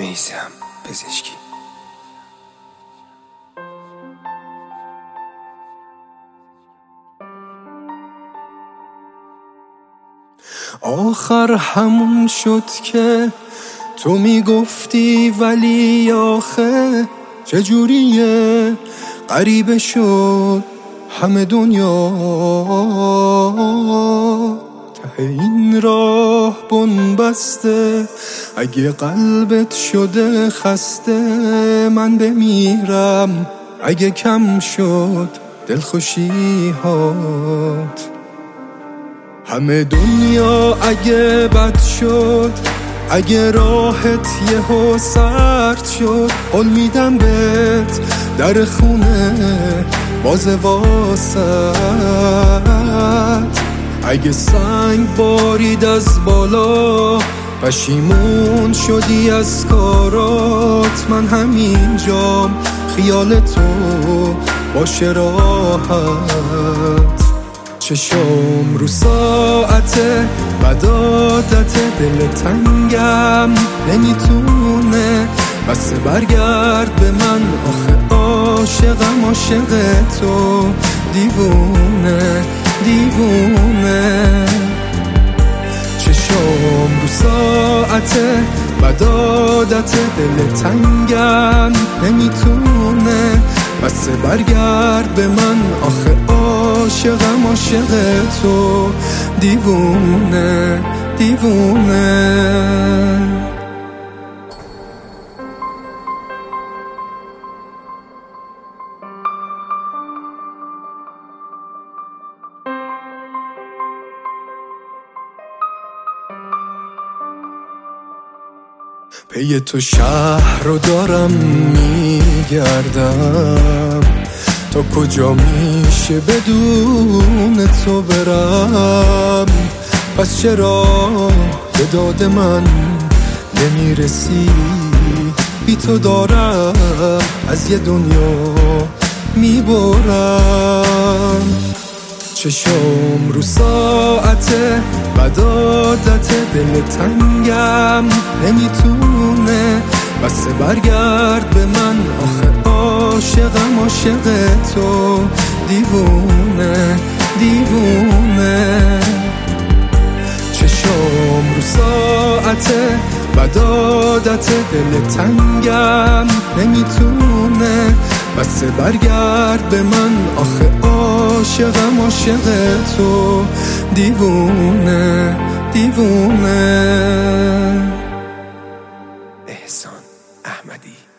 میثم پزشکی. آخر همون شد که تو میگفتی، ولی آخه چجوریه غریبه شد همه دنیا. ته این راه بنبسته، اگه قلبت شده خسته من بمیرم اگه کم شد دلخوشی هات. همه دنیا اگه بد شد، اگه راحت یهو سرد شد، قول میدم بهت در خونه باز واسط. اگه سنگ بارید از بالا، پشیمون شدی از کارات، من همینجام خیال تو باشه راحت. چشم رو ساعته بد عادته، دل تنگم نمیتونه بس برگرد به من. آخه عاشقم عاشق تو، دیوونه دیوونه. چشم رو ساعته بد عادته، دل تنگم نمیتونه بس برگرد به من. آخه عاشقم عاشق تو، دیوونه دیوونه. پی تو شهر رو دارم میگردم، تا کجا میشه بدون تو برم. پس چرا به داد من نمیرسی؟ بی تو دارم از یه دنیا میبرم. چشم رو ساعته بد عادته، دل تنگم نمیتونه بس برگرد به من. آخه عاشقم عاشق تو، دیوونه دیوونه. چشم رو ساعته بد عادته، دل تنگم نمیتونه بس برگرد به من. آخه عاشقم عاشق تو، دیوونه دیوونه. احسان احمدی.